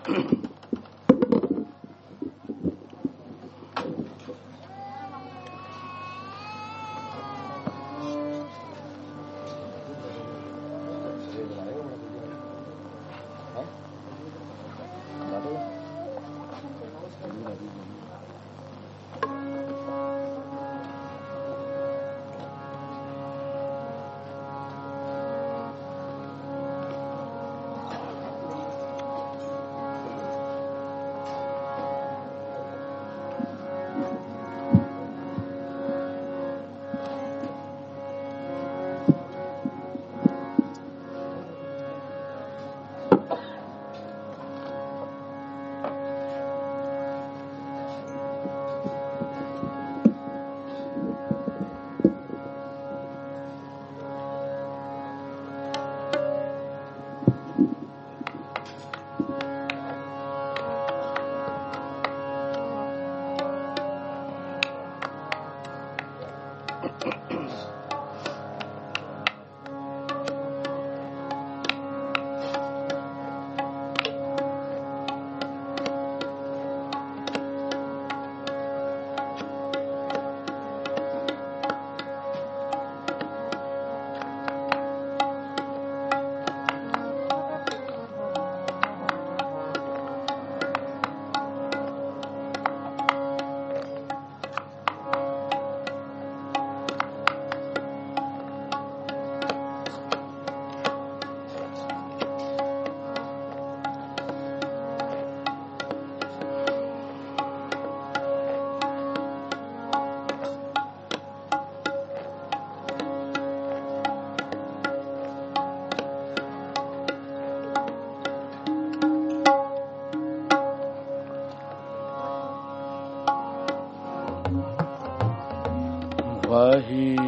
ਵਾਹੀ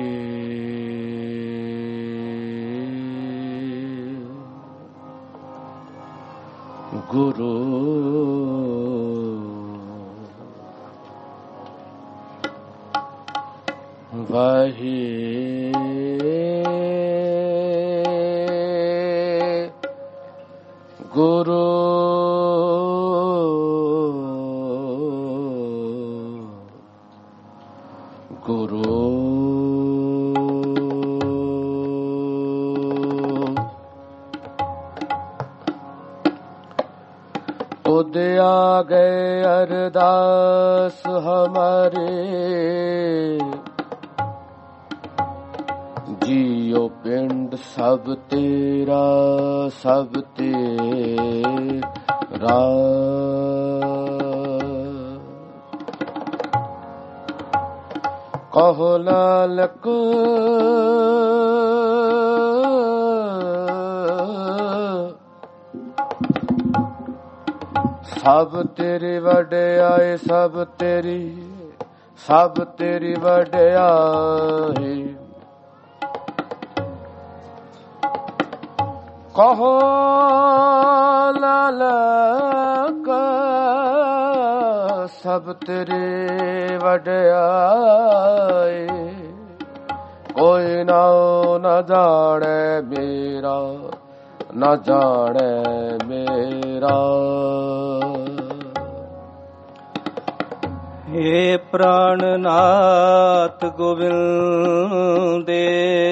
ਗੁਰੂ ਵਾਹੀ ਗੁਰੂ ਗੁਰੂ ਉਦ ਆ ਗਏ ਅਰਦਾਸ ਹਮਾਰੇ ਜੀਓ ਪਿੰਡ ਸਭ ਤੇਰਾ ਸਭ ਤੇਰਾ ਕਹੋ ਨਾਨਕ ਸਭ ਤੇਰੀ ਵਡਿਆਈ ਸਭ ਤੇਰੀ ਵਡਿਆਈ ਕਹੋ ਨਾਨਕ ਸਭ ਤੇਰੀ ਵਡਿਆਈ ਕੋਈ ਨਾ ਜਾਣੇ ਮੇਰਾ ਨਾ ਜਾਣੇ ਮੇਰਾ ਹੇ ਪ੍ਰਾਣਨਾਥ ਗੋਬਿੰਦੇ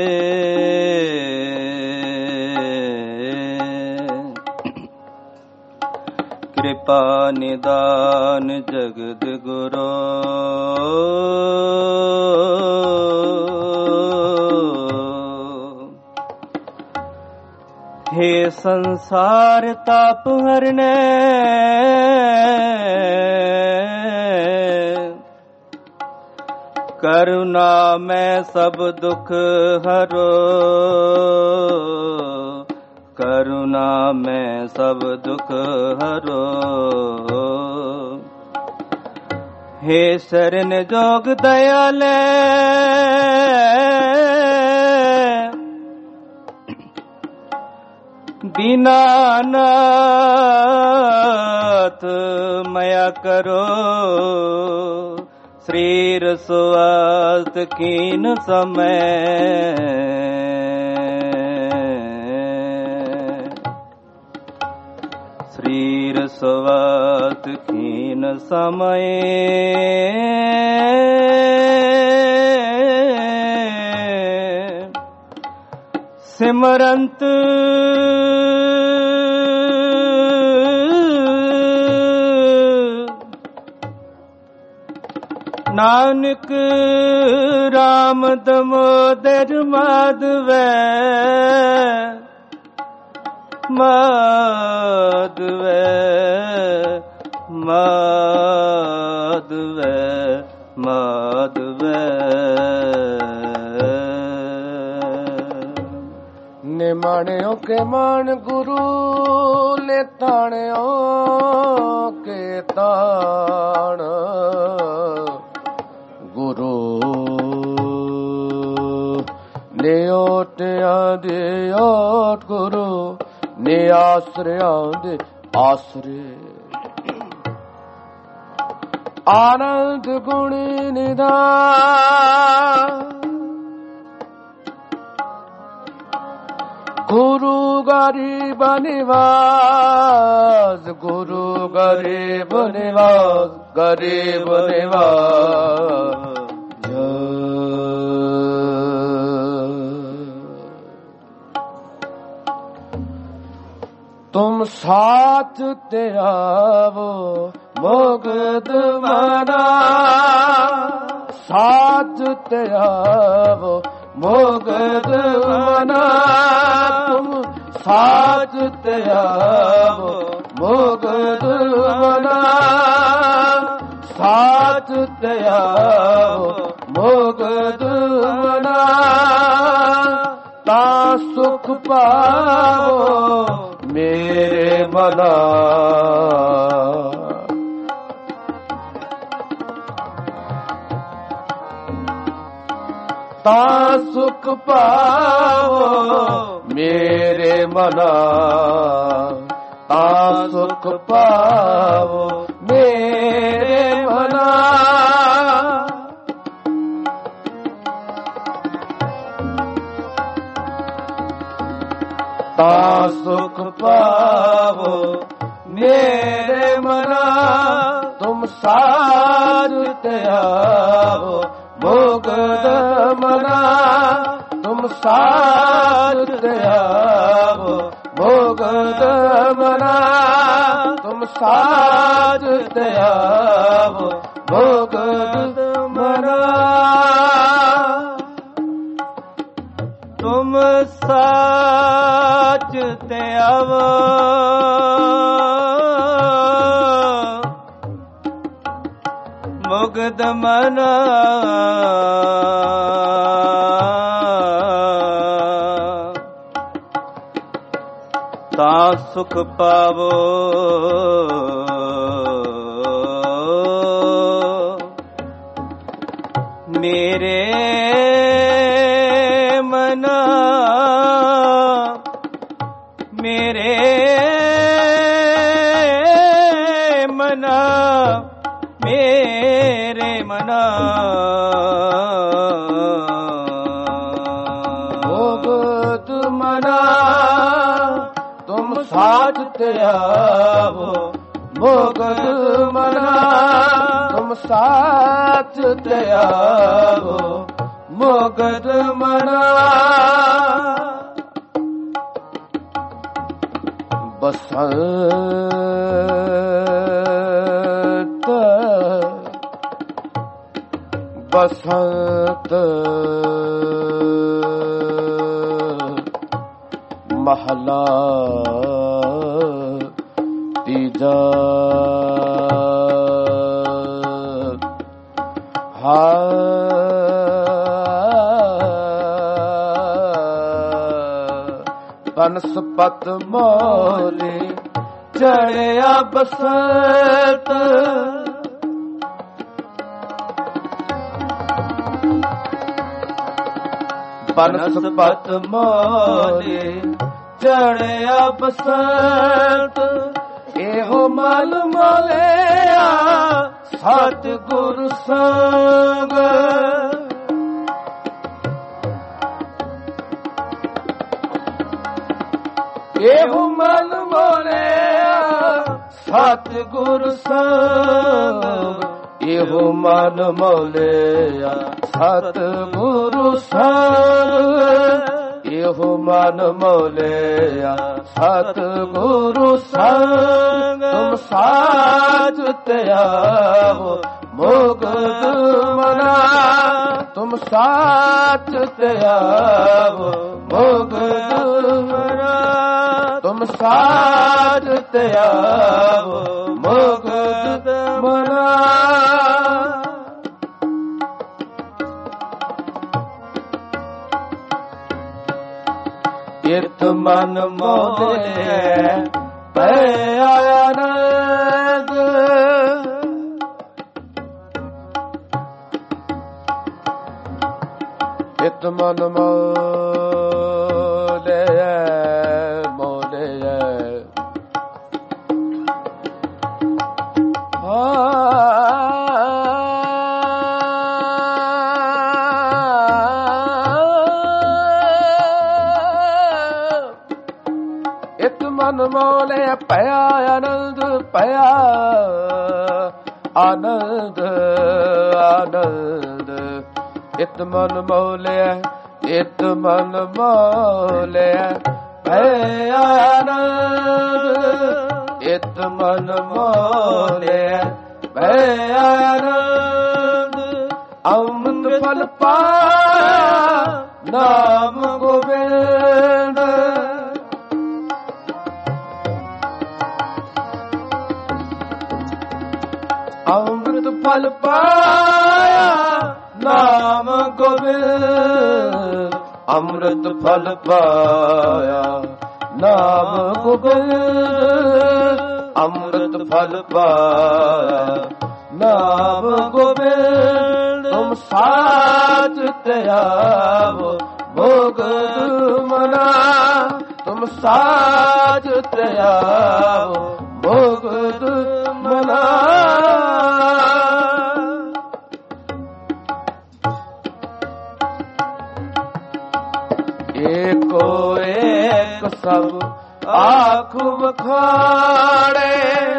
ਕਿਰਪਾ ਨਿਦਾਨ ਜਗਤ ਗੁਰੂ हे संसार ताप हरने करुणा में सब दुख हरो करुणा में सब दुख हरो हे शरण जोग दयाले दीनानाथ मया करो शरीर स्वास्थ्य कीन समय शरीर ਸੁਵਤ ਖੀਨ ਸਮਏ ਸਿਮਰੰਤ ਨਾਨਕ ਰਾਮ ਦਮੋਦਰ ਮਾਧਵੈ ਮਾਧਵੈ ਮਾਧਵੈ ਮਾਧਵੈ ਨਿਮਾਣਿਓ ਕੇ ਮਾਣ ਗੁਰੂ ਲੈ ਤਾਣਿਓ ਕੇ ਤਾਣ ਗੁਰੂ ਨੇ ਓਟਿਆਂ ਦੇ ਓਟ ਗੁਰੂ ਨੇ ਆਸਰਿਆਂ ਦੇ ਆਸਰੇ ਆਨੰਦ ਗੁਣ ਨਿਧਾਨ ਗੁਰੂ ਗਰੀਬ ਨਿਵਾਸ ਗੁਰੂ ਗਰੀਬ ਨਿਵਾਸ ਗਰੀਬ ਨਿਵਾਸ ਤੁਮ ਸਾਥ ਤੇ ਆਵੋ ਮੁਗਧ ਮਨਾ ਸਾਥ ਤੇ ਆਵੋ ਮੁਗਧ ਮਨਾ ਤੁਮ ਸਾਥ ਤੇ ਆਵੋ ਮੁਗਧ ਮਨਾ ਸਾਥ ਤੇ ਆਵੋ ਮੁਗਧ ਮਨਾ ਤਾਂ ਸੁਖ ਪਾਵੋ ਮੇਰੇ ਮਨਾ ਤਾਂ ਸੁਖ ਪਾਵੋ ਮੇਰੇ ਮਨਾ ਤਾਂ ਸੁਖ ਪਾਵੋ ਮੇਰੇ ਮਨਾ ਤਾਂ ਸੁਖ ਪਾਵੋ ਮੇਰੇ ਮਨਾ ਤੁਮ ਸਾਜ ਤੇ ਆਵੋ ਮੁਗਧ ਮਨਾ ਤੁਮ ਸਾਜ ਤੇ ਆਵੋ ਮੁਗਧ ਮਨਾ ਤੁਮ ਸਾਜ ਤੇ ਆਵੋ ਮੁਗਧ ਮਨਾ ਤੁਮ ਸਾਚ ਤੇ ਆਵੋ ਮੁਗਧ ਮਨਾ ਤਾਂ ਸੁਖ ਪਾਵੋ ਮੇਰੇ ਮਨਾ ਮੇਰੇ ਮਨਾ ਮੇਰੇ ਮਨਾ ਮੁਗਧ ਮਨਾ ਤੁਮ ਸਾਜ ਤੇ ਆਵੋ ਮੁਗਧ ਮਨਾ ਤੁਮ ਸਾਜ ਤੇ ਆਵੋ ਮੁਗਧ ਮਨਾ ਬਸੰਤ ਬਸੰਤ ਮਹਲਾ ਤੀਜਾ ਬਨਸਪਤ ਮੋਲੇ ਚੜਿਆ ਬਸੰਤ ਬਨਸਪਤ ਮੋਲੇ ਚੜਿਆ ਬਸੰਤ ਇਹੋ ਮਲ ਮੋਲਿਆ ਸਤਿਗੁਰ ਸੰਗ ਇਹੋ ਮਲ ਮੋਲਿਆ ਸਤਿਗੁਰ ਸੰਗ ਇਹੋ ਮਨ ਮੌਲਿਆ ਸਤਿਗੁਰ ਸੰਗ ਇਹੋ ਮਨ ਮੌਲਿਆ ਸਤਿਗੁਰ ਸੰਗ ਤੁਮ ਸਾਚ ਧਿਆਵੋ ਮੁਕਤ ਮਨਾ ਤੁਮ ਸਾਚ ਧਿਆਵੋ ਮੁਕਤ ਮਨਾ ਤੁਮ ਸਾਚ ਧਿਆਵੋ ਮੁਕਤ ਮਨਾ ਇਤ ਮਨ ਮੋਲੇ ਪੈ ਆਨੰਦ ਇਤ ਮਨ ਮੋਲੇ ਮੋਲੇ ਇਤ ਮਨ ਮੋਲੇ ਭਇਆ ਆਨੰਦ ਭਇਆ ਆਨੰਦ ਆਨੰਦ ਇਤ ਮਨ ਮੋਲੇ ਇਤ ਮਨ ਮੋਲੇ ਭਇਆ ਆਨੰਦ ਇਤ ਮਨ ਮੋਲੇ ਭਇਆ ਆਨੰਦ ਅੰਮ੍ਰਿਤ ਫਲ ਪਾਇਆ ਨਾਮ ਗੋਬਿੰਦ ਅੰਮ੍ਰਿਤ ਫਲ ਪਾਇਆ ਨਾਮ ਗੋਬਿੰਦ ਅੰਮ੍ਰਿਤ ਫਲ ਪਾਇਆ ਨਾਮ ਗੋਬਿੰਦ ਅੰਮ੍ਰਿਤ ਫਲ ਪਾਇਆ ਨਾਮ ਗੋਬਿੰਦ ਤੁਮ ਸਾਚ ਧਿਆਵੋ ਮੁਕਤ ਮਨਾ ਤੁਮ ਸਾਚ ਧਿਆਵੋ ਮੁਕਤ ਮਨਾ ਏਕੋ ਏਕ ਸਭ ਆਖ ਵਖਾੜੇ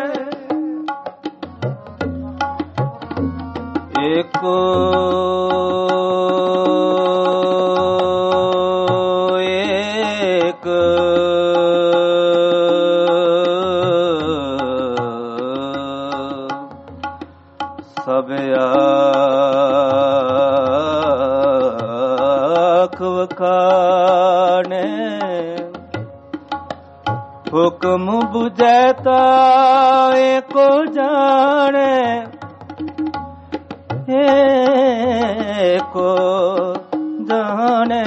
ਏਕੋ ਏਕ ਸਭ ਆਖ ਵਖਾਣੇ ਹੁਕਮ ਬੁਝੈ ਤਾ ਏਕੋ ਜਾਣੈ ਏਕੋ ਜਾਣੈ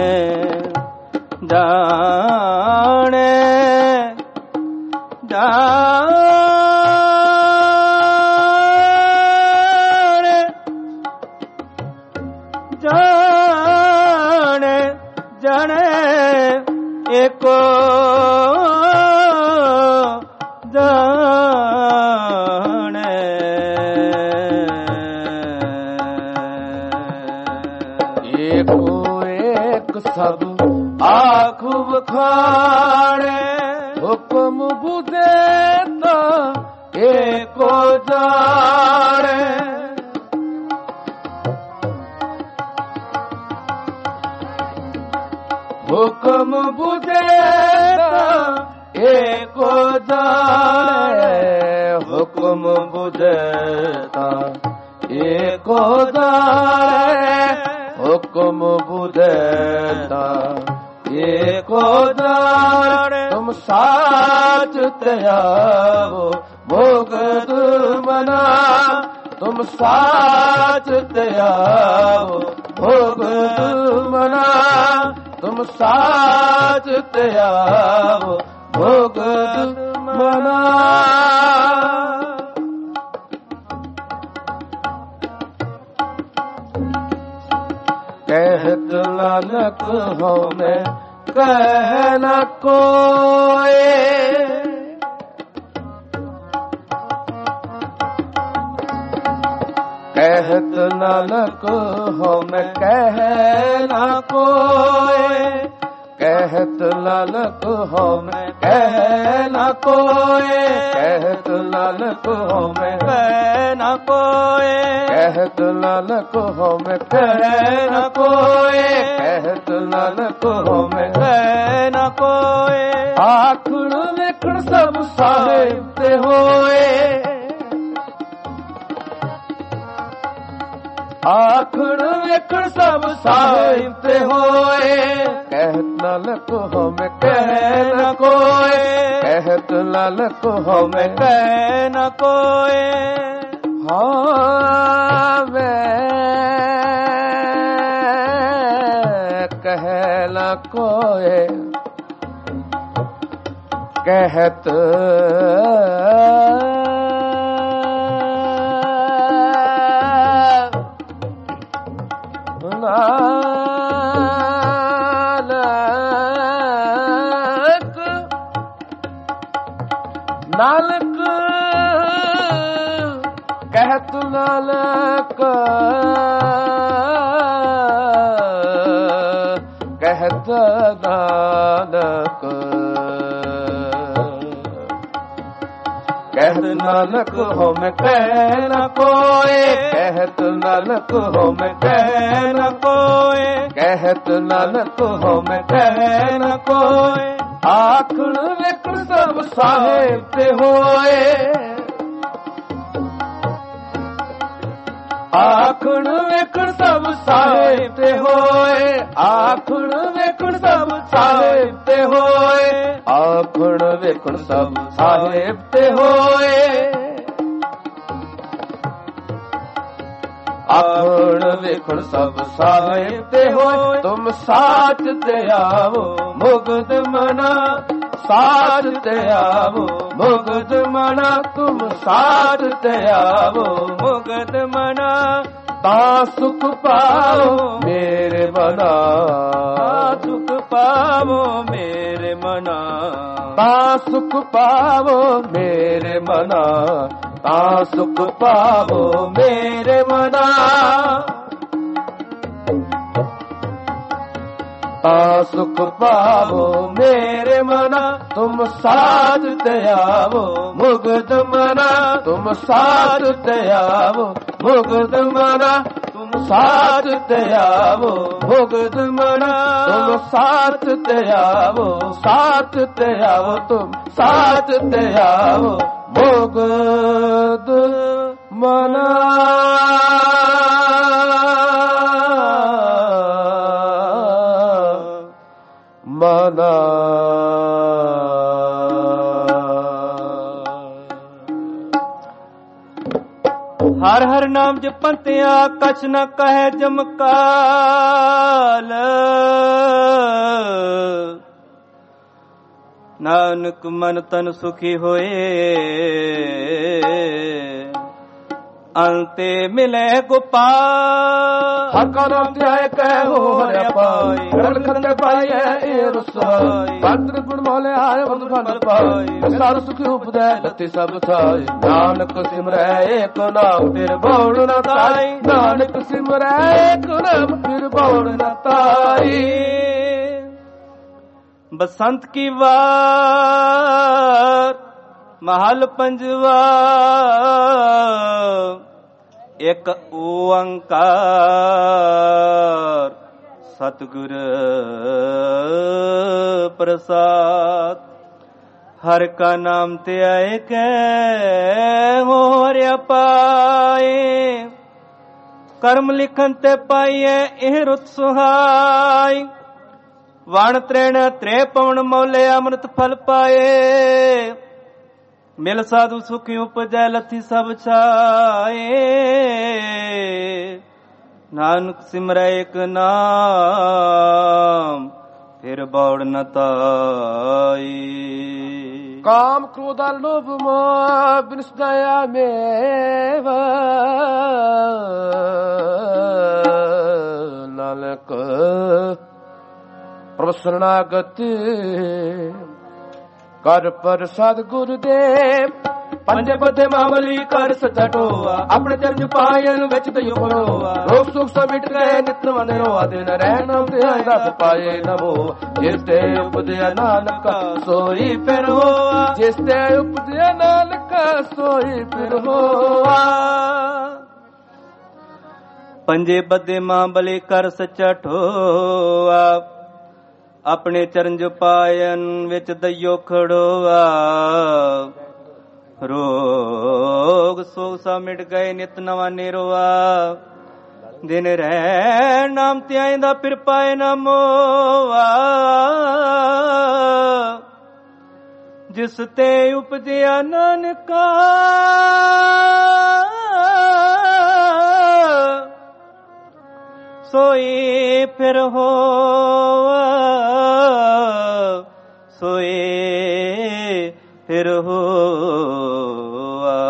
ਜਾਣੈ ਜਾਣੈ ਜਾਣੈ ਜਾਣੈ ਏਕੋ ਜਾਣੈ ਏਕੋ ਏਕ ਸਭ ਆਖ ਵਖਾਣੇ ਹੁਕਮ ਬੁਝੈ ਤਾ ਏਕੋ ਜਾਣੈ ਹੁਕਮ ਬੁਝੈ ਤਾ ਏਕੋ ਜਾਣੈ ਹੁਕਮ ਬੁਝੈ ਤਾ ਏਕੋ ਜਾਣੈ ਹੁਕਮ ਬੁਝੈ ਤਾ ਏਕੋ ਜਾਣੈ ਤੁਮ ਸਾਚ ਧਿਆਵੋ ਮੁਕਤ ਮਨਾ ਤੁਮ ਸਾਚ ਧਿਆਵੋ ਮੁਕਤ ਮਨਾ ਤੁਮ ਸਾਚ ਧਿਆਵੋ ਮੁਕਤ ਮਨਾ ਕਹਿਤ ਨਾਨਕ ਹਉ ਮੈਂ ਕਹਿ ਨ ਕੋਇ ਕਹਿਤ ਨਾਨਕ ਹਉ ਮੈਂ ਕਹਿ ਨ ਕੋਇ कहत नानक हमें कह न कोय, कहत नानक हमें कह न कोय, कहत नानक हमें कह न कोय, कहत नानक हमें कह न कोय। आखण वेखण सब साहिब ते होए, आखण वेखण सब साहिब ते होए, कहत नानक हमें कह न कोय, कहत नानक हमें कह न कोय। हाँ मैं कह न कोय, कहत नानक, कहत नानक, कहत नानक, कहत नानक हमें कह न कोय, कहत नानक हमें कह न कोय, कहत नानक हमें कह न कोय। आखण वेखण सब साहिब ते होए, आखण वेखण सब साहिब ते होए, आखण वेखण सब साहिब ते होए, आखण वेखण सब साहिब ते होए, आखण वेखण सब साहिब ते होए। तुम साच ते आवो मुगद मना, साच ते आवो मुगद मना, तुम साच ते आवो मुगद मना, ता सुख पाओ मेरे मना, सुख पावो मेरे मना, ता सुख पावो मेरे मना, ता सुख पावो मेरे मना, ता सुख पावो मेरे मना। तुम साथ ते आवो मुगद मना, तुम साथ ते आवो मुगद मना, तुम साथ ते आवो मुगद मना, तुम साथ ते आवो, साथ ते आवो, तुम साथ ते आवो मुगद मना। मना हर हर नाम जपंतिया कछ न कहे जमकाल, नानक मन तन सुखी होए, अंते मिले गोपाल। हर का नाम ध्याय कह हो हरे पाई, रल खंड पाई है ए रसाई, भद्र गुण मोले आए बंद फल पाई, सार सुखी उपदय लति सब थाई, नानक सिमरै एक नाम फिर बौड़ न ताई, नानक सिमरै एक नाम फिर बौड़ न ताई। बसंत की वार महल पंजवा, एक ओंकार सतगुर प्रसाद। हर का नाम ते आए के होर्या पाए, कर्म लिखन ते पाइए एह रुत सुहाई, वाण त्रेण त्रे पवन मौले अमृत फल पाए, मिल साधु सुखी उपजै लथी सब छाए, नानक सिमरै एक नाम फिर बौड़ न ताई। काम क्रोध लोभ मोह बिन दया में नानक प्रभ शरणागत कर प्रसाद गुरुदेव, ਪੰਜੇ ਬੱਦੇ ਮਾਮਲੀ ਕਰ ਸੱਚਾ ਟੋਆ ਆਪਣੇ ਚਰਨ ਪਾਇਨ ਵਿੱਚ ਤੇ ਉਪਰੋਆ ਰੋਗ ਸੁਖ ਸਭ ਮਿਟ ਗਏ ਨਿਤ ਮਨ ਰੋਆ ਦਿਨ ਰਹਿ ਨਾਮ ਤੇ ਆਇਦਾ ਪਾਏ ਨਮੋ ਜਿਸ ਤੇ ਉਪਜਿਆ ਨਾਨਕ ਸੋਈ ਫਿਰ ਹੋਆ ਜਿਸ ਤੇ ਉਪਜਿਆ ਨਾਨਕ ਸੋਈ ਫਿਰ ਹੋਆ ਪੰਜੇ ਬੱਦੇ ਮਾਂ ਬਲੀ ਕਰ ਸੱਚਾ ਠੋਆ ਆਪਣੇ ਚਰਨ ਜੋ ਪਾਇਨ ਵਿੱਚ ਦਈਓ ਖੜੋਆ ਰੋਗ ਸੋਗ ਸਾ ਮਿਟ ਗਏ ਨਿਤ ਨਵਾਂ ਨਿਰਵਾ ਦਿਨ ਰਹਿ ਨਾਮ ਤੇ ਆਇਂਦਾ ਫਿਰ ਪਾਏ ਨਾ ਮੋਆ ਜਿਸ ਤੇ ਉਪਜਿਆ ਨਾਨਕਾ ਸੋਈ ਫਿਰ ਹੋਆ ਸੋਈ ਫਿਰ ਹੋਆ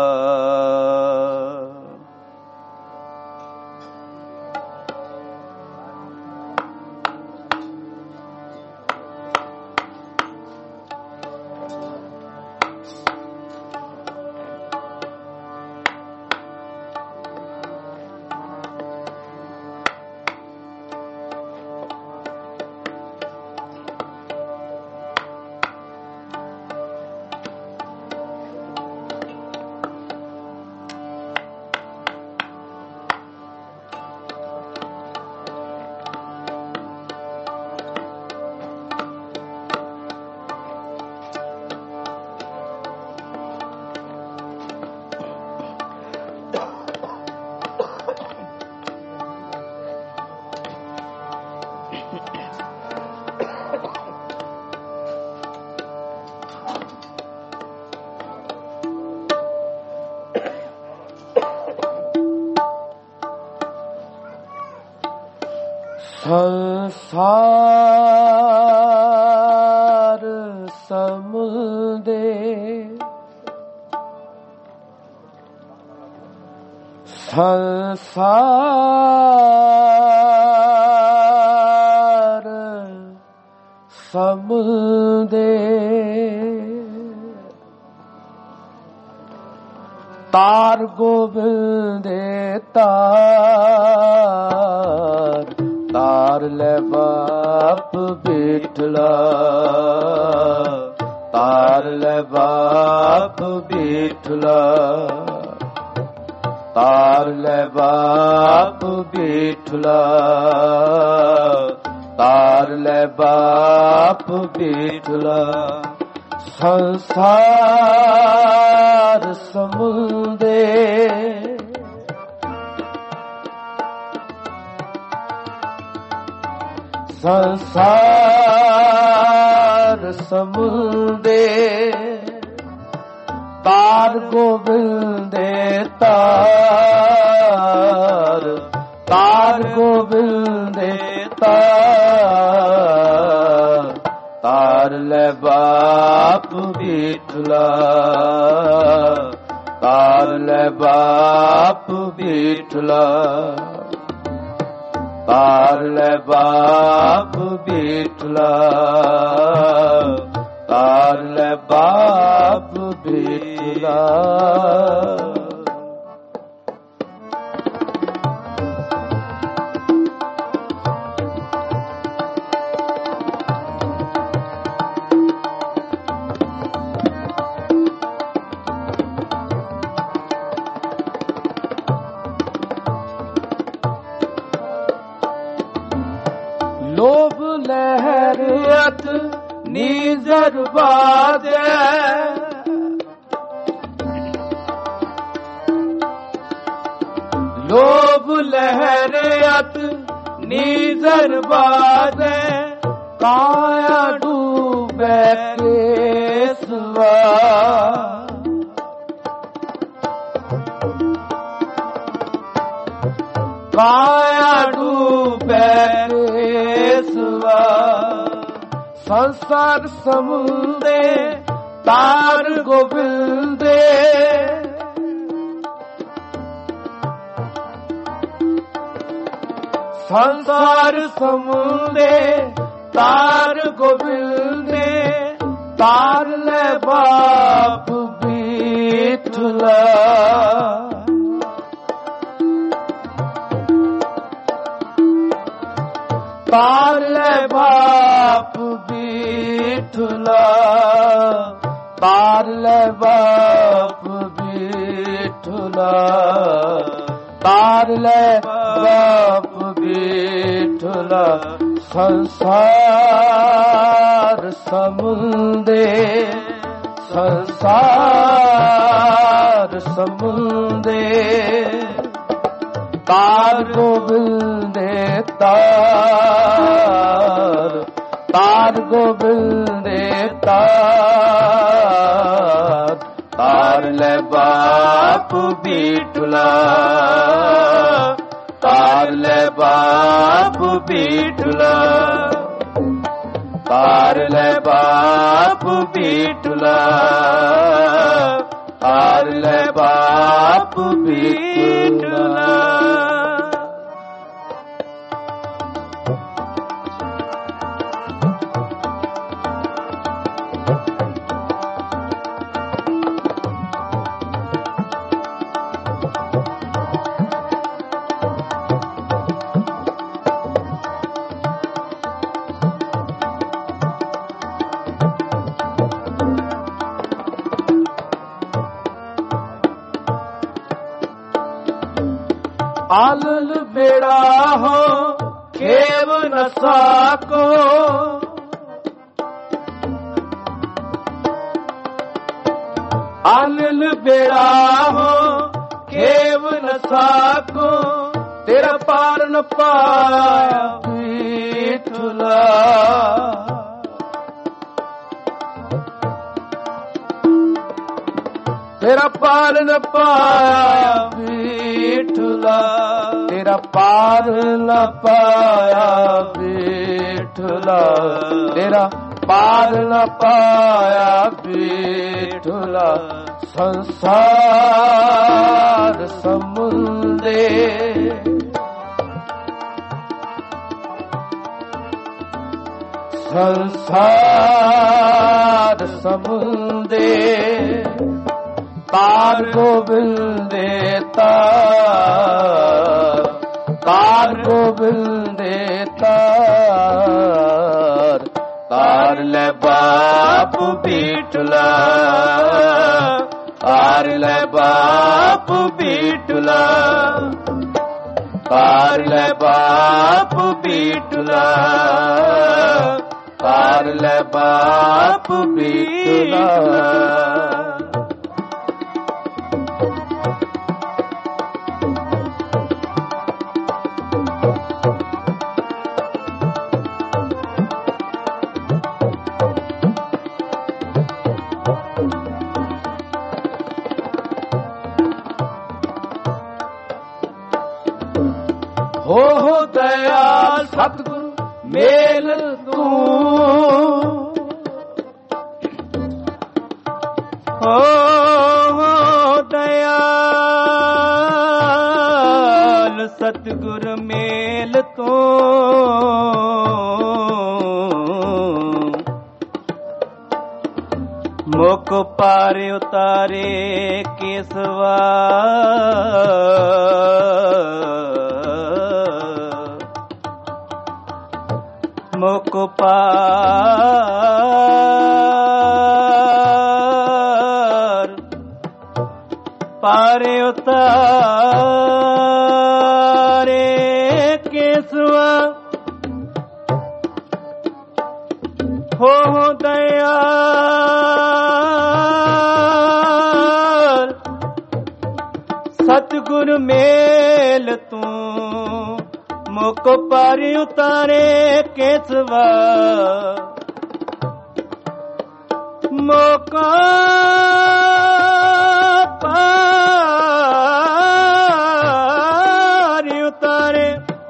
ਸੰਸਾਰ ਸਮੁੰਦੇ ਸੰਸਾਰ ਸਮੁੰਦੇ ਤਾਰ ਗੋਬਿੰਦੇ ਤਾਰ ਤਾਰ ਲੈ ਬਾਪ ਬੀਠਲਾ ਤਾਰ ਲੈ ਬਾਪ ਬੀਠਲਾ ਤਾਰ ਲੈ ਬਾਪ ਬੀਠਲਾ ਤਾਰ ਲੈ ਬਾਪ ਬੀਠਲਾ ਸੰਸਾਰ ਸਮੁੰਦੇ ਸੰਸਾਰ ਸਮੁੰਦੇ ਤਾਰ ਗੋਬਿੰਦੇ ਤਾਰ ਤਾਰ ਗੋਬਿੰਦੇ ਤਾਰ ਤਾਰ ਲੈ ਬਾਪ ਬੀਠਲਾ ਤਾਰ ਲੈ ਬਾਪ ਬੀਠਲਾ ਤਾਰ ਲੈ ਬਾਪ ਬੀਠਲਾ ਤਾਰ ਲੈ ਬਾਪ ਬੀਠਲਾ ਲੋਭ ਲਹਿਰਤ ਨੀਜ਼ਰ ਬਾਜੈ ਲੋਭ ਲਹਿਰਤ ਨੀਜ਼ਰ ਬਾਜੈ ਕਾਇਆ ਡੂਬੈ ਕੇਸਵਾ ਕਾਇਆ ਡੂਬੈ ਕੇਸਵਾ ਸੰਸਾਰ ਸਮੁੰਦੇ ਤਾਰ ਗੋਬਿੰਦੇ ਸੰਸਾਰ ਸਮੁੰਦੇ ਤਾਰ ਗੋਬਿੰਦੇ ਤਾਰ ਲੈ ਬਾਪ ਬੀਠ ਵਿਠਲਾ ਤਾਰ ਲੈ ਬਾਪ ਵਿਠਲਾ ਤਾਰ ਲੈ ਬਾਪ ਵਿਠਲਾ ਤਾਰ ਲੈ ਬਾਪ ਵਿਠਲਾ ਸੰਸਾਰ ਸਮੁੰਦੇ ਸੰਸਾਰ ਸਮੁੰਦੇ ਤਾਰ ਗੋਬਿੰਦੇ ਤਾਰ ਤਾਰ ਗੋਬਿੰਦੇ ਤਾਰ ਤਾਰ ਲੈ ਬਾਪ ਵਿਠਲਾ ਤਾਰ ਲੈ ਬਾਪ ਵਿਠਲਾ ਤਾਰ ਲੈ ਬਾਪ ਵਿਠਲਾ ਤਾਰ ਲੈ ਬਾਪ ਵਿਠਲਾ आलल बेड़ा हो खेव न साको आलल बेड़ा हो खेव न साको तेरा पार न पाया विठला तेरा पार न पाया विठला तेरा पार न पाया विठला तेरा पार न पाया विठला संसार समुंदे संसार समुंदे तार गोबिंदे तार गोबिंदे तार ले बाप विठला तार ले बाप विठला तार ले बाप विठला तार ले बाप विठला हो दयाल सतगुरु मेल तू हो दयाल सतगुरु मेल तू मुख पार उतारे केसवा मुख पार उतारे केसवा हो दयाल सतगुरु मेल तू मुख पार उतारे केसवा मुख पार उतारे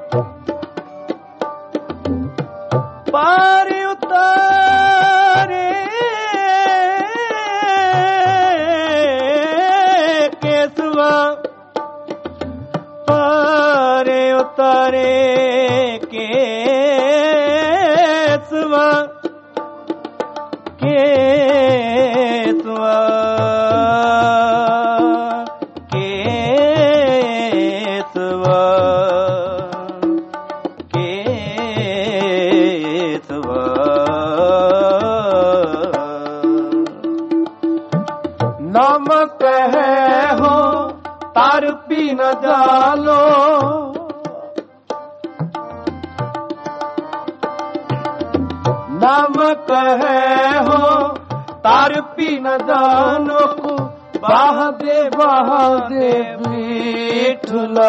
पार उतारे केसवा पार उतारे केसवा केसवा न जानो, नमक है हो तार पी न जानो को, बहादे विठला।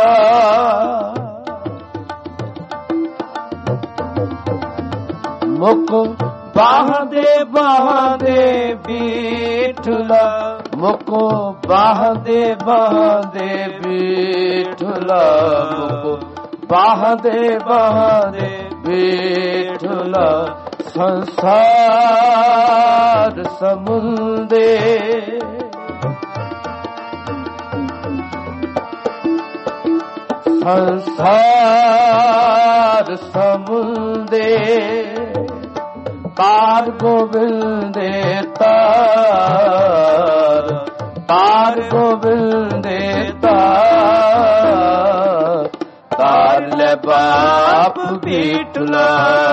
मुख बहादे विठला, मुख बहादे विठला, मुख बहादे विठला। संसार समुंदे, संसार समुंदे, तार गोविंदे तार, तार गोविंदे तार, तार ले बाप बीटला,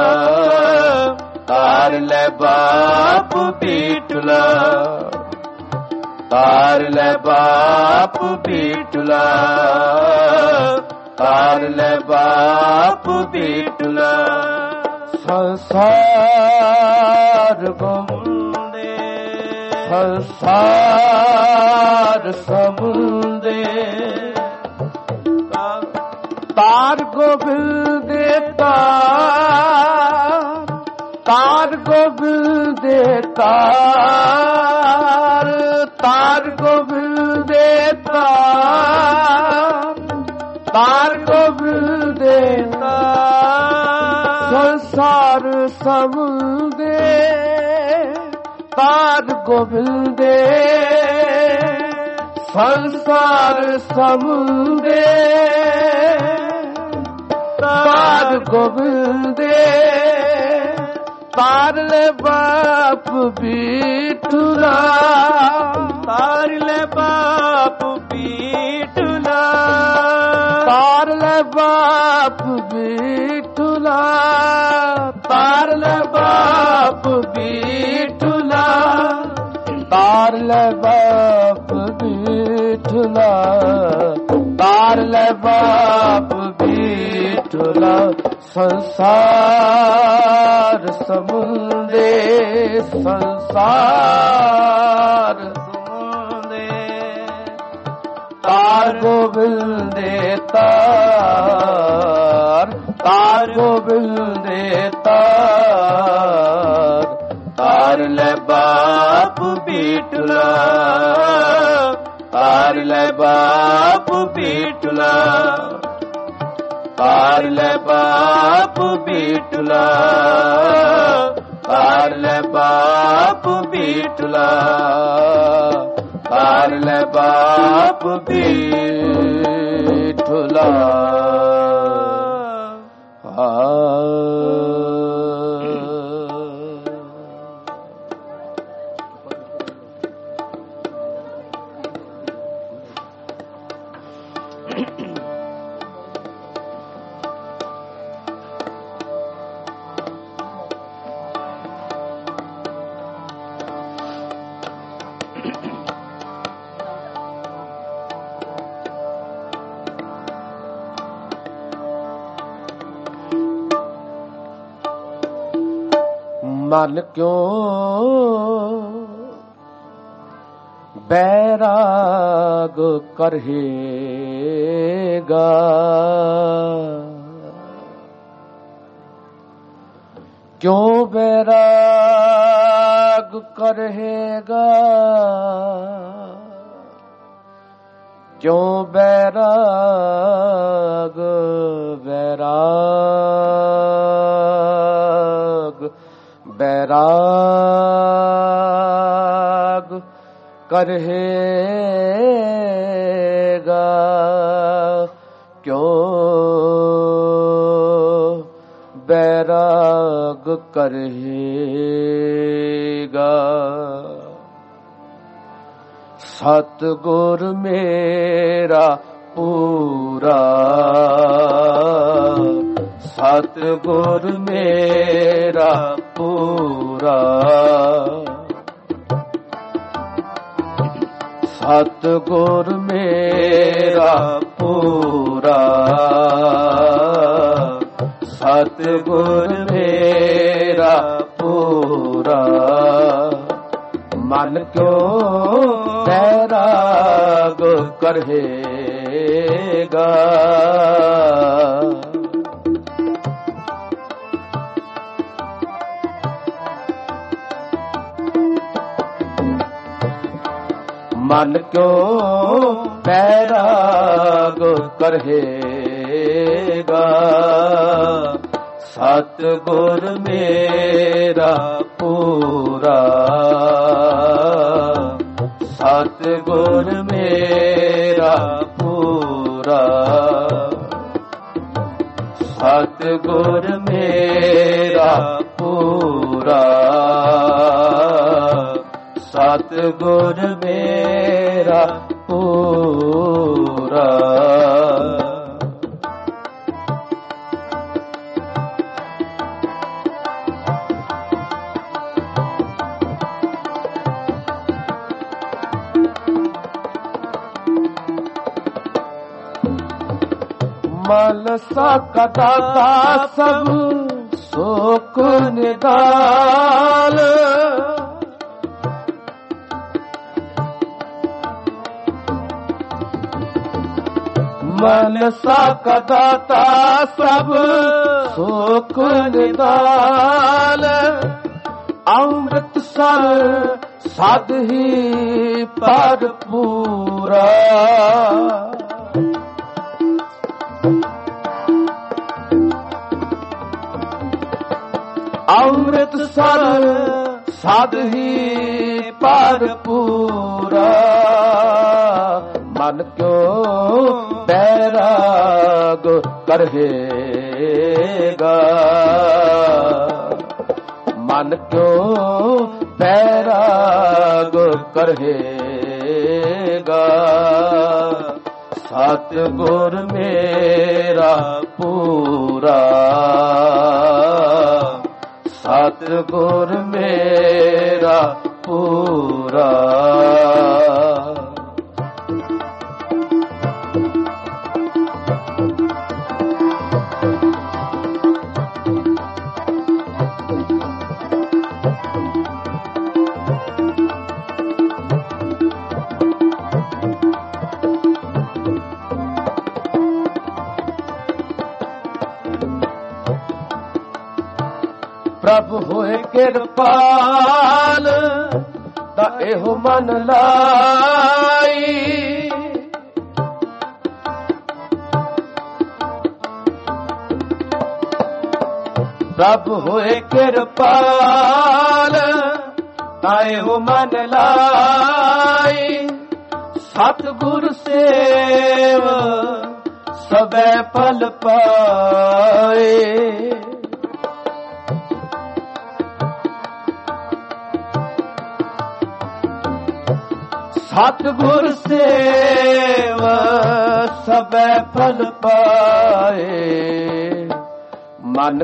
तार ले बाप बीटला, तार ले बाप बीटला, तार ले बाप बीटला। संसार गोविंदे, संसार समुंदे, तार गोविंदे तार, तार गोविंदे तार, तार गोविंदे तार, तार गोविंदे तार। संसार समुंदे, तार गोविंदे, संसार समुंदे, तार गोविंदे, तार ले बाप बीटला, तार ले बाप बीटला, तार ले बाप बीटला, तार ले बाप बीटला, तार ले बाप बीटला, तार ले बाप बीटला। संसार समुंदे, संसार समुंदे, तार गोविंदे तार, तार गोविंदे तार, तार ले बाप बीटला, तार ले बाप बीटला, तार ले बाप बीटला, तार ले बाप बीटला, तार ले बाप बीटला। मन क्यों बैराग करहेगा, क्यों बैराग करहेगा, क्यों बैराग बैराग बैराग करहेगा, क्यों बैराग करहेगा। सतगुर मेरा पूरा, सतगुर मेरा पूरा, सतगुर मेरा ਪੂਰਾ ਸਤਿਗੁਰ ਮੇਰਾ ਪੂਰਾ ਮਨ ਕਿਉ ਬੈਰਾਗ ਕਰੇਗਾ ਮਨ ਕਿਉ ਬੈਰਾਗ ਕਰੇਗਾ ਸਤਿਗੁਰ ਮੇਰਾ ਪੂਰਾ ਸਤਿਗੁਰ ਮੇਰਾ ਪੂਰਾ ਸਤਿਗੁਰ ਮੇਰਾ ਪੂਰਾ ਸਤਿਗੁਰ ਮੇਰਾ ਪੂਰਾ ਮਨ ਸਾ ਦਾਤਾ ਸਭ ਸੁਖ ਨਿਦਾਨ ਮਨ ਸਾ ਦਾਤਾ ਸਭ ਸੁਖ ਨਿਦਾਨ ਅੰਮ੍ਰਿਤ ਸਰ ਸਦ ਹੀ ਭਰਪੂਰਾ ਅੰਮ੍ਰਿਤ ਸਰ ਸਦ ਹੀ ਭਰਪੂਰਾ ਮਨ ਕਿਉ ਬੈਰਾਗ ਕਰੇਗਾ ਮਨ ਕਿਉ ਬੈਰਾਗ ਕਰੇਗਾ ਸਤਿਗੁਰ ਮੇਰਾ ਪੂਰਾ ਸਤਿਗੁਰ ਮੇਰਾ ਪੂਰਾ ਪ੍ਰਭ ਹੋਏ ਕਿਰਪਾਲ ਤਾਂ ਇਹੋ ਮਨ ਲਾਈ ਪ੍ਰਭ ਹੋਏ ਕਿਰਪਾਲ ਤਾਂ ਇਹੋ ਮਨ ਲਾਈ ਸਤਿਗੁਰ ਸੇਵ ਸਭੈ ਫਲ ਪਾਏ ਸਤਿਗੁਰ ਸੇਵ ਸਭੈ ਫਲ ਪਾਏ ਮਨ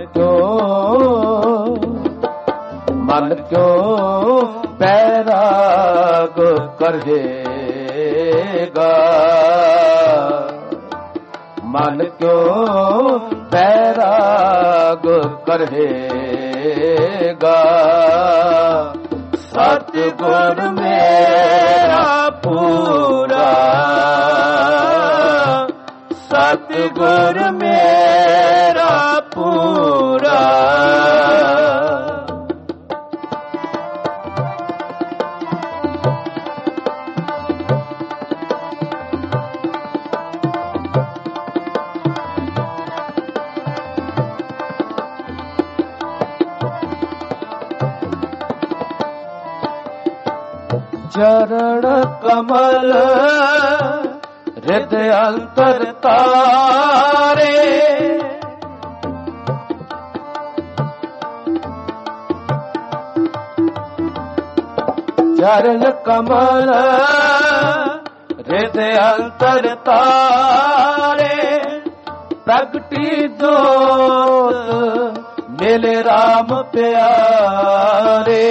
ਕਿਉ ਬੈਰਾਗ ਕਰੇਗਾ ਮਨ ਕਿਉ ਬੈਰਾਗ ਕਰੇਗਾ ਸਤਿਗੁਰ ਮੇਰਾ ਪੂਰਾ ਸਤਿਗੁਰ ਮੇਰਾ ਪੂਰਾ ਚਰਨ ਕਮਲ ਹਿਰਦਿ ਅੰਤਰ ਤਾਰੇ ਚਰਨ ਕਮਲ ਹਿਰਦਿ ਅੰਤਰ ਤਾਰੇ ਪ੍ਰਗਟੀ ਜੋਤ ਮਿਲੇ ਰਾਮ ਪਿਆਰੇ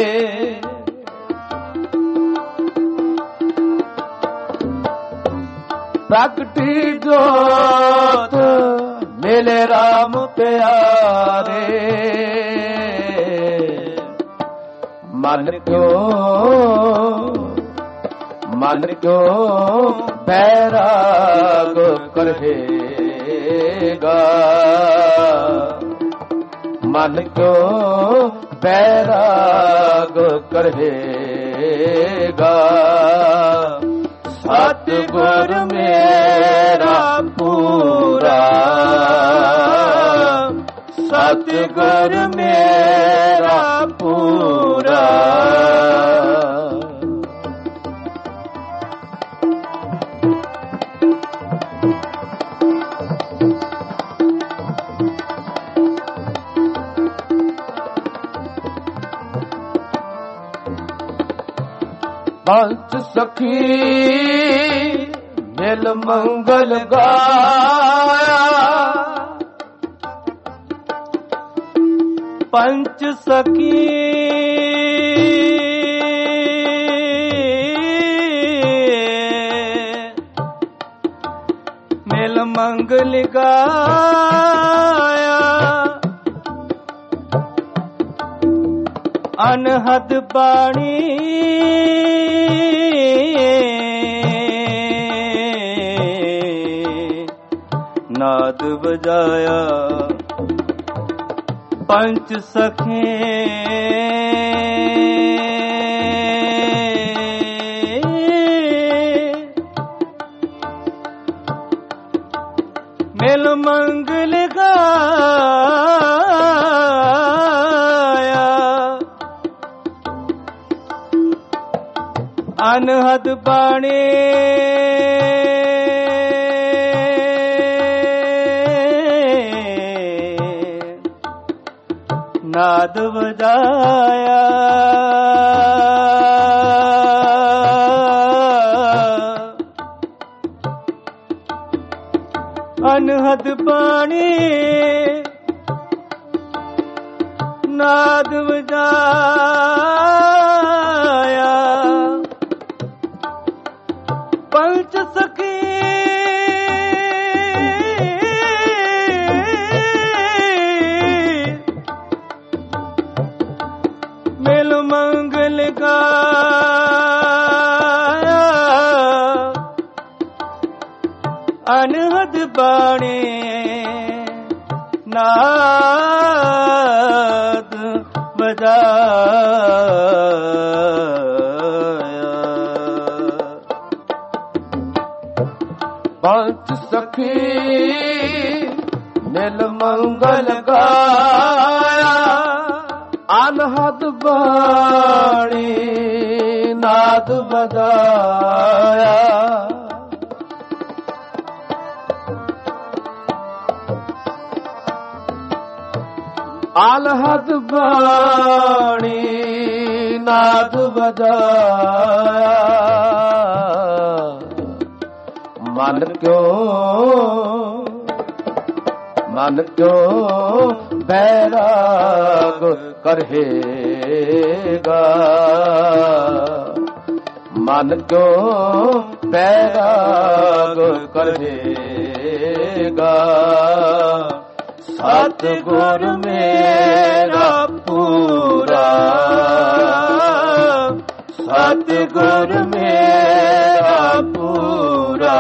ਪ੍ਰਗਟੀ ਜੋਤ ਮਿਲੇ ਰਾਮ ਪਿਆਰੇ ਮਨ ਕਿਉਂ ਬੈਰਾਗ ਕਰੇਗਾ ਮਨ ਕਿਉਂ ਬੈਰਾਗ ਕਰੇਗਾ ਸਤਿਗੁਰ ਮੇਰਾ ਪੂਰਾ ਸਤਿਗੁਰ ਮੇਰਾ ਪੂਰਾ ਪੰਚ ਸਖੀ ਮਿਲ ਮੰਗਲ ਗਾਇਆ ਪੰਚ ਸਖੀ ਮਿਲ ਮੰਗਲ ਗਾਇਆ ਅਨਹਦ ਬਾਣੀ ਨਾਦ ਵਜਾਇਆ ਪੰਚ ਸਖੇ ਮਿਲ ਮੰਗਲ ਗਾਇਆ ਅਨਹਦ ਬਾਣੀ ਨਾਦ ਵਜਾਇਆ ਅਨਹਦ ਬਾਣੀ ਨਾਦ ਵਜਾਇਆ ਪੰਚ ਸਖੀ ਮਿਲ ਮੰਗਲ ਗਾਇਆ ਅਨਹਦ ਬਾਣੀ ਨਾਦ ਵਜਾਇਆ ਪੰਚ ਸਖੀ ਮਿਲ ਮੰਗਲ ਗਾਇਆ ਅਨਹਦ ਬਾਣੀ ਨਾਦ ਵਜਾਇਆ ਅਨਹਦ ਬਾਣੀ ਨਾਦ ਵਜਾਇਆ ਮਨ ਕਿਉਂ ਬੈਰਾਗ ਕਰੇਗਾ ਮਨ ਕਿਉਂ ਬੈਰਾਗ ਕਰੇਗਾ ਸਤਿਗੁਰ ਮੇਰਾ ਪੂਰਾ ਸਤਿਗੁਰ ਮੇਰਾ ਪੂਰਾ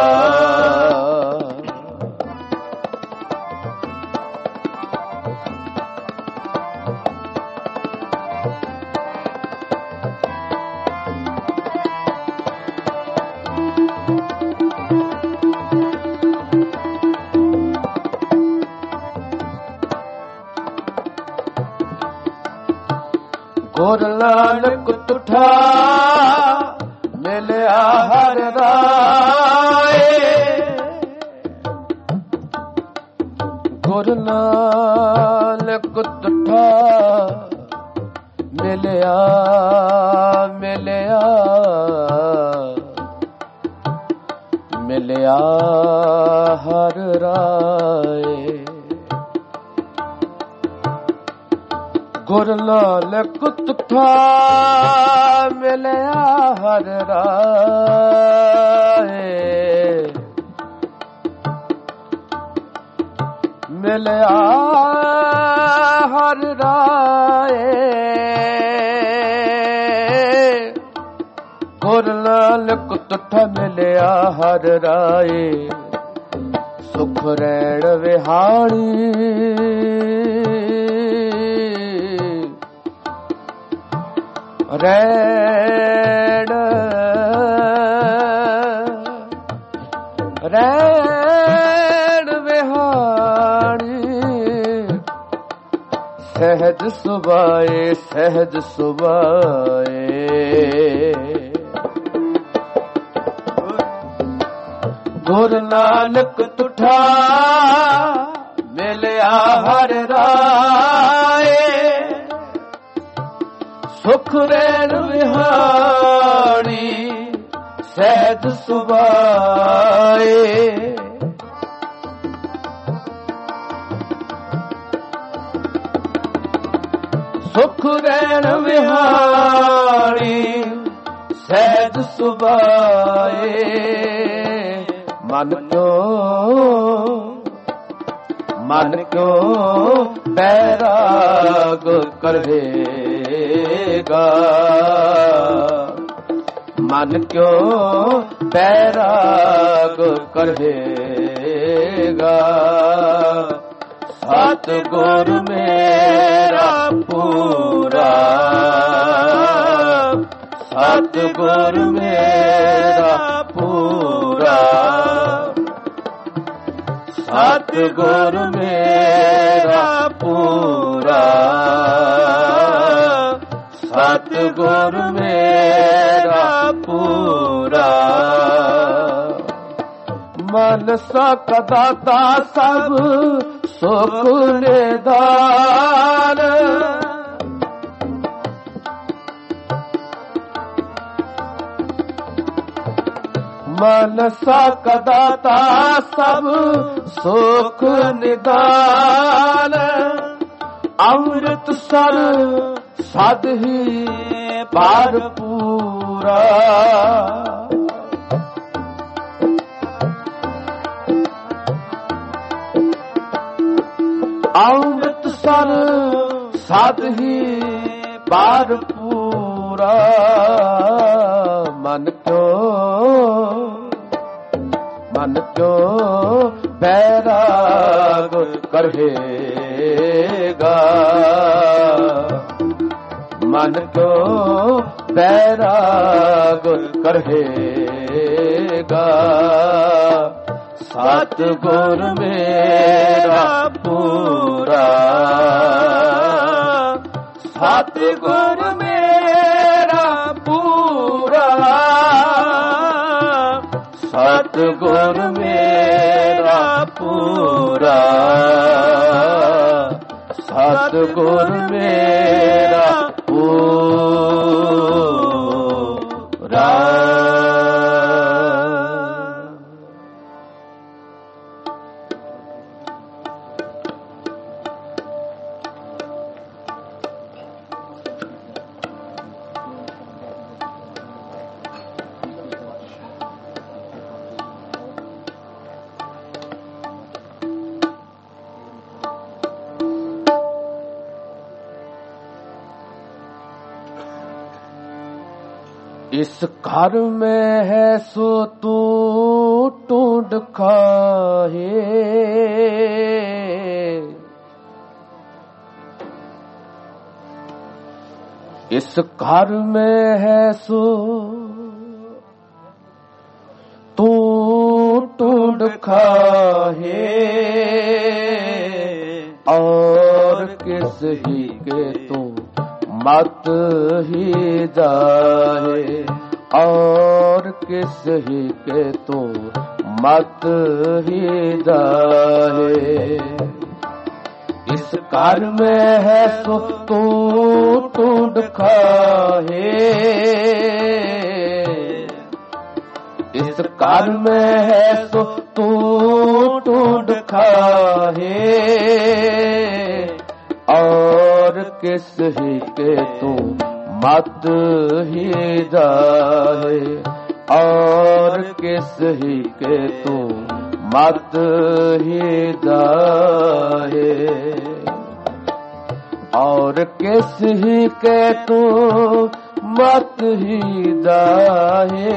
ਗੁਰ ਨਾਨਕ ਤੁਠਾ ਮਿਲਿਆ ਹਰ ਰਾਏ ਗੁਰ ਨਾਨਕ ਤੁਠਾ ਮਿਲਿਆ ਹਰ ਰਾਏ ਗੁਰ ਨਾਨਕ ਤੁਠਾ ਮਿਲਿਆ ਹਰ ਰਾਏ ਮਿਲਿਆ ਹਰ ਰਾਏ ਗੁਰ ਨਾਨਕ ਤੁਠ ਮਿਲਿਆ ਹਰ ਰਾਏ ਸੁਖ ਰਹਿਣ ਵਿਹਾਣੀ ਰਹਿਣ ਰਹਿਣ ਵਿਹਾਣੀ ਸਹਿਜ ਸੁਭਾਏ ਸਹਿਜ ਸੁਭਾਏ ਗੁਰ ਨਾਨਕ ਤੁਠਾ ਮਿਲਿਆ ਹਰ ਰਾਏ ਸੁਖ ਰਹਿਣ ਵਿਹਾਣੀ ਸਹਿਜ ਸੁਭਾਏ ਸੁਖ ਰਹਿਣ ਵਿਹਾਣੀ ਸਹਿਜ ਸੁਭਾਏ ਮਨ ਕਿਉ ਬੈਰਾਗ ਕਰੇਗਾ ਮਨ ਕਿਉ ਬੈਰਾਗ ਕਰੇਗਾ ਸਤਿਗੁਰ ਮੇਰਾ ਪੂਰਾ ਸਤਿਗੁਰ ਮੇਰਾ ਪੂਰਾ ਸਤਿਗੁਰ ਮੇਰਾ ਪੂਰਾ ਸਤਿਗੁਰ ਮੇਰਾ ਪੂਰਾ ਮਨ ਸਕਦਾਤਾ ਸਭ ਸੁਖ ਨਿਦਾਨ ਮਨ ਸਕਦਾਤਾ ਸਭ ਸੁਖ ਨਿਦਾਨ ਅੰਮ੍ਰਿਤ ਸਰ ਸਦ ਹੀ ਭਰਪੂਰਾ ਅੰਮ੍ਰਿਤ ਸਰ ਸਦ ਹੀ ਭਰਪੂਰਾ ਮਨ ਕਿਉ ਬੈਰਾਗ ਕਰੇਗਾ ਮਨ ਕਿਉ ਬੈਰਾਗ ਕਰੇਗਾ ਸਤਿਗੁਰ ਮੇਰਾ ਪੂਰਾ ਸਤਿਗੁਰ ਮੇਰਾ ਪੂਰਾ ਸਤਿਗੁਰ ਮੇਰਾ ਪੂਰਾ ਸਤਿਗੁਰ ਮੇਰਾ ਪੂਰਾ इस घर में है सो तू ढूंढ खाए इस घर में है सो तू ढूंढ खाए और किस ही के तू मत ही जाए और किस ही के तू मत ही जाए इस घर में है सो तू ढूंढ खाए इस घर में है सो तू ढूंढ खाए और किस ही के तू मत ही जाए और किस ही के तू मत हिदाए और किस ही के तू मत हिदाए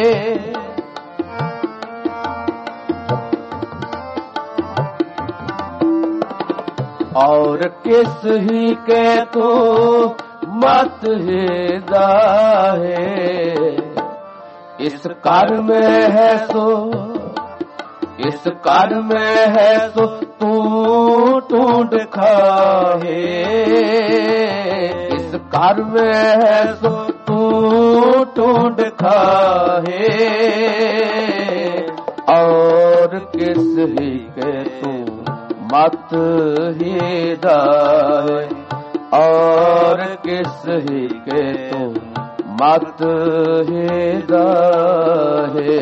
और किस ही के तू मत हिदाए इस कर में है सो इस कर में है सो तू ढूंढ खाए इस कर में है सो तू ढूंढ खाए और किस ही के तू मत हिदाए और किस ही के तू मत हिदाए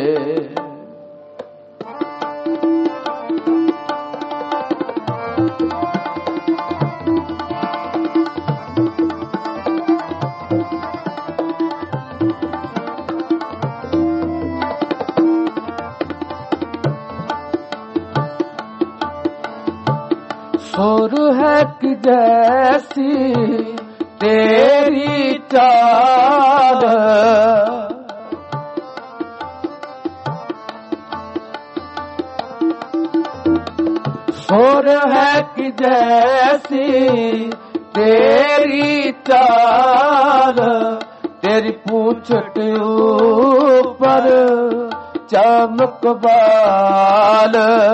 सुर है कि जैसी तेरी चाल सुर है कि जैसी तेरी चाल तेरी पूंछट ऊपर चमक बाल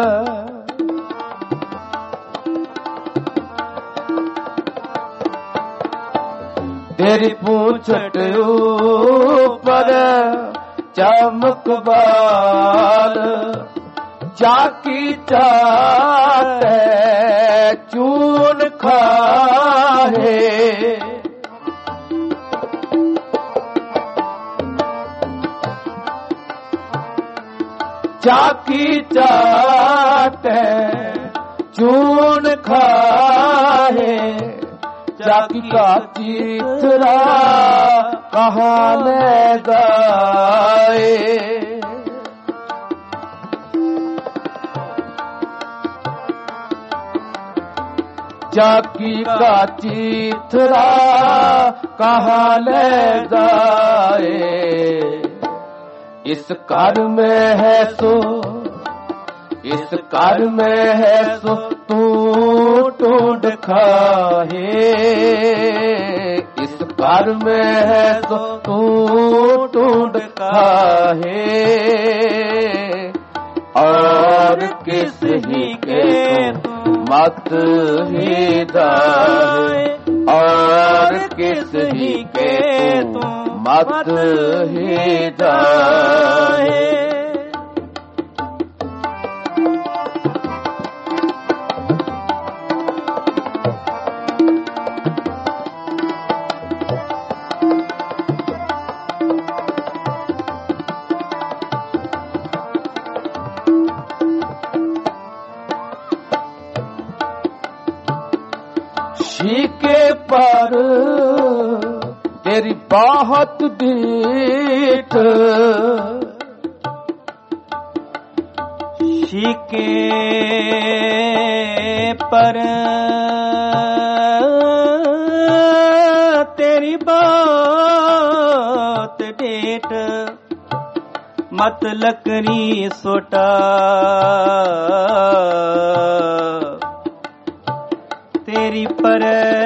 तेरी पूंछट ऊपर चमक बाल चाकी चाटे चून खाए चाकी चाटे चून खाए चाकी का चित्रा कहाँ ले गाए चाकी का चित्रा कहाँ ले गाए इस कर में है सो इस कर में है सो तू ढूंढ खाए इस कर में है तो तू ढूंढ खाए और किस ही के मत हिदाए और किस ही के मत हिदाए शीके पर तेरी बहुत दीठ शीके पर तेरी बहुत डेट मत लकड़ी सोटा तेरी पर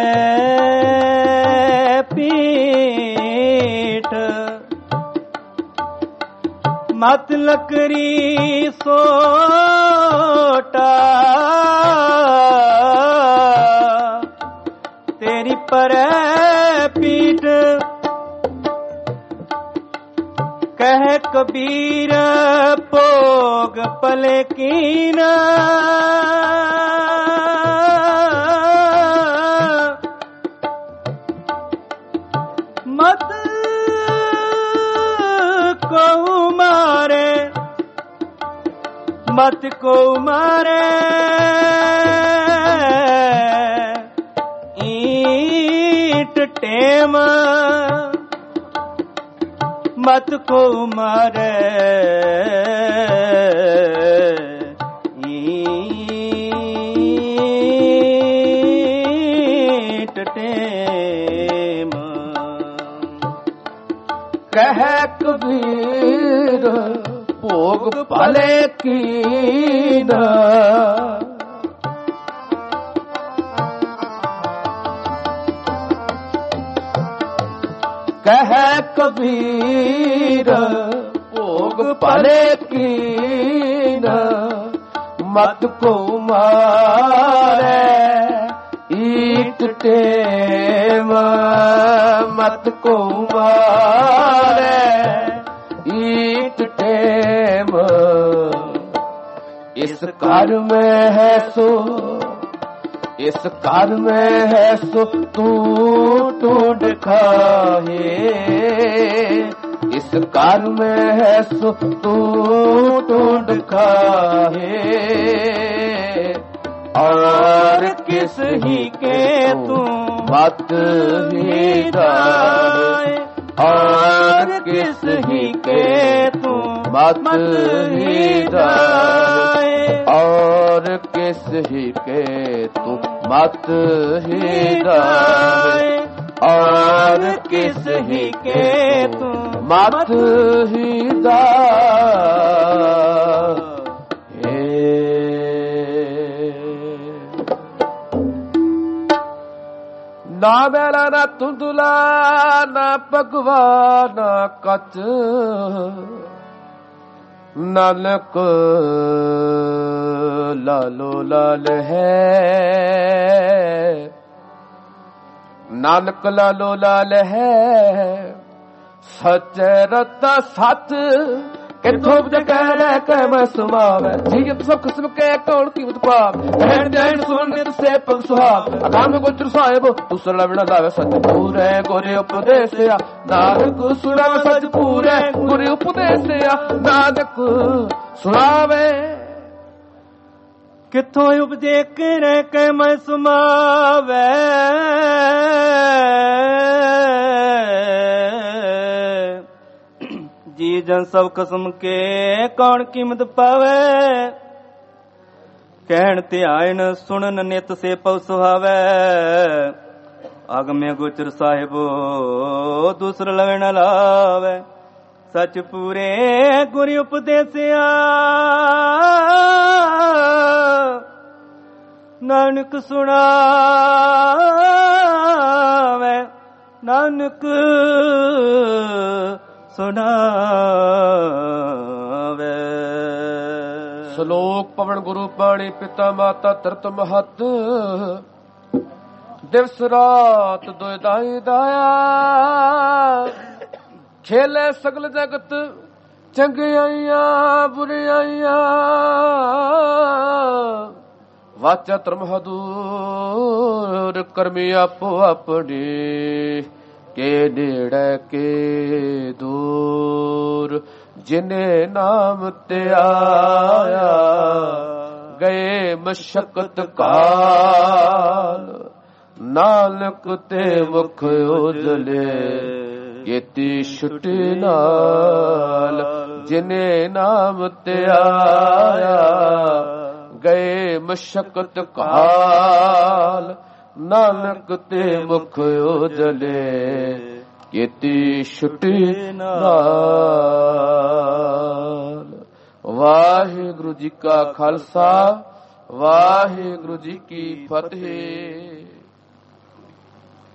पीठ मत लकड़ी सोटा तेरी पर पीठ कह कबीर भोग पले कीना मत को मारे मत को मारे ईंट टेम मत को मारे ਈਟ ਟੇਮ। ਕਹਿ ਕਬੀਰ ਭੋਗ ਭਲੇ ਕੀਨ, ਕਹਿ ਕਬੀਰ ਭੋਗ ਭਲੇ ਕੀਨ, ਮਤ ਕੋ ਮਾਰੇ ਈਟ ਟੇਮ, ਮਤ ਕੋ ਮਾਰੇ ਈਟ ਟੇਮ। ਇਸ ਘਰ ਮੈਂ ਹੈ ਸੋ, ਇਸ ਘਰ में है सो तू ढूंढ खाए, इस घर में है सो तू ढूंढ खाए। और किस ही के तू मत ही जाए, और किस ही के तू मत ही जाए, और किस ही के तू मत ही जाए, और किस ही के तू मत ही जाए। ना मेरा ना धुंधला ना भगवा ना कच, नानक लालो लाल है, नानक लालो लाल है। सच रता सच किथों जगह रह के मैं सुमावे, जीत सुख सुख के कौन कीमत पाव, रहन जैन सुन से पग सुहाव। अकाम गोचर साहिब दूसरा बिना लावे सच पूरे, गोरे उपदेसिया नानक सुनावे सच पूरे, गोरे उपदेसिया नानक सुनावे। किथों उपजे रह के मैं सुमावे, जी जन सब कसम के कौन कीमत पावे। कहन ते आयन सुनन नित से पव सुहावे, अगम्य गोचर साहिबो दूसर लवे न लावे। सच पूरे गुर उपदेसिया नानक सुनावे, नानक सुनावे। श्लोक पवन गुरु पाणी पिता माता तरत महत, दिवस रात दो दाई दाया। खेले सगल जगत चंगियाइया बुरियाइया, वाचा धर्म हदूर कर्मी आपो अपनी, के नेड़े के दूर जिन्हें नाम ते आया। गए मशक्कत काल नानक ते मुख उजले, केती छुटी नाल जिन्हें नाम ते आया। गए मशक्कत काल नानक ते मुख उजले, केती छुटी नाल। वाहिगुरु जी का खालसा, वाहिगुरु जी की फतेह।